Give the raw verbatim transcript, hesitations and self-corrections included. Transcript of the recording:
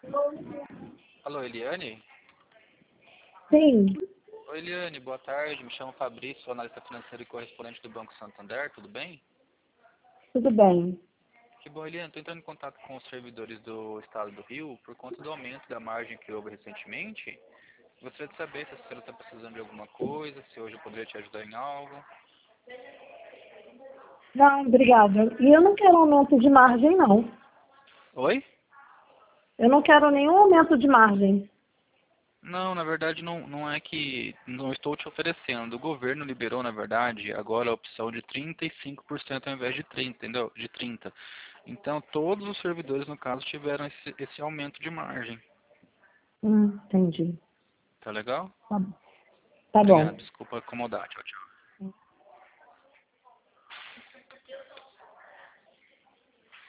Alô, Eliane? Sim, Oi, Eliane, boa tarde. Me chamo Fabrício, sou analista financeiro e correspondente do Banco Santander, tudo bem? tudo bem. Que bom, Eliane. Estou entrando em contato com os servidores do Estado do Rio por conta do aumento da margem que houve recentemente. Gostaria de saber se a senhora está precisando de alguma coisa, se hoje eu poderia te ajudar em algo. Não, obrigada. E eu não quero aumento de margem, não. Oi? Eu não quero nenhum aumento de margem. Não, na verdade não, não é que não estou te oferecendo. O governo liberou, na verdade, agora a opção de trinta e cinco por cento ao invés de trinta, entendeu? De trinta. Então todos os servidores, no caso, tiveram esse, esse aumento de margem. Hum, entendi. Tá legal? Tá, tá Obrigado, bom. desculpa acomodar. Tchau, tchau.